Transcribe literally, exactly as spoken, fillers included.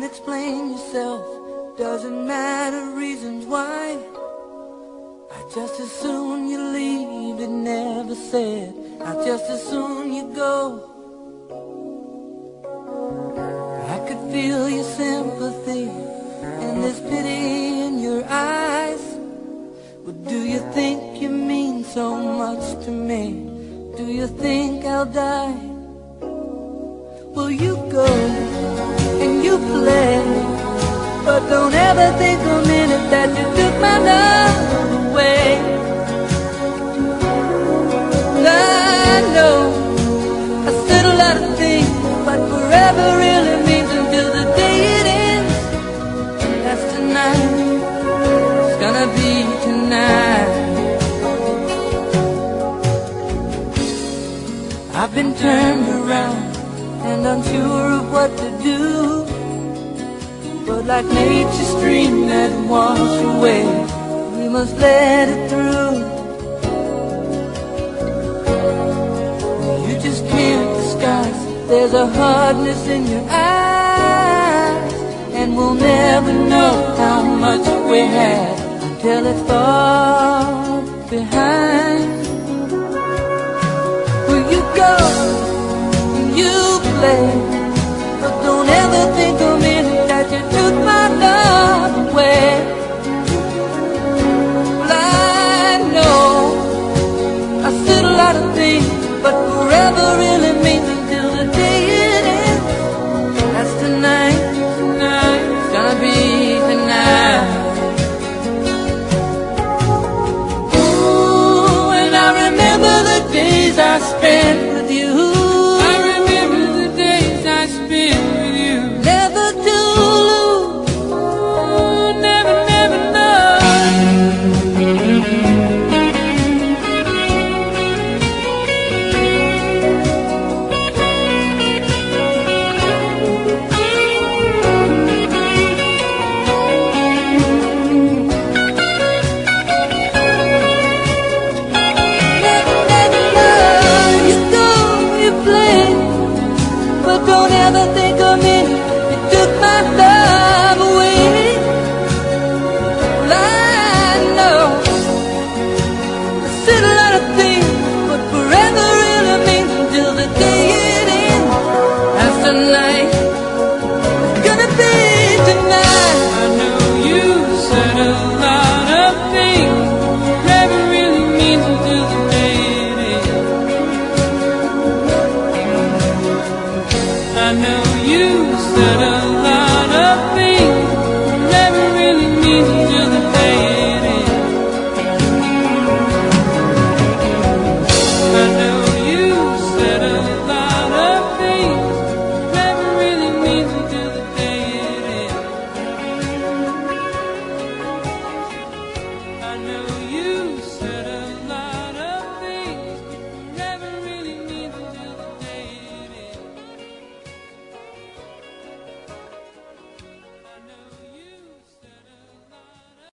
explain yourself, doesn't matter reasons why. I'd just as soon you leave, it never said. I'd just as soon you go. I could feel your sympathy and this pity in your eyes. But do you think you mean so much to me? Do you think I'll die? Well, you go and you play, but don't ever think a minute that you took my love away. I know I said a lot of things, but forever really means until the day it ends. That's tonight, it's gonna be tonight. I've been turned around and unsure of what to do, but like nature's stream that washes away, we must let it through. You just can't disguise, there's a hardness in your eyes, and we'll never know how much we had until it's far behind. Will you go and you play, but don't ever think a minute that you took my love away. Well, I know I said a lot of things, but forever really means until the day it ends. That's tonight, tonight, it's gonna be tonight. Ooh, and I remember the days I spent with you. I remember the days I spent with you. Never to lose, oh, never, never know. Don't ever think of me, you took my love away. Well, I know I said a lot of things, but forever really means until the day it ends. That's tonight, it's gonna be tonight. I know you said a lot of things, forever really means until the day it ends. I know you said a lot of things, never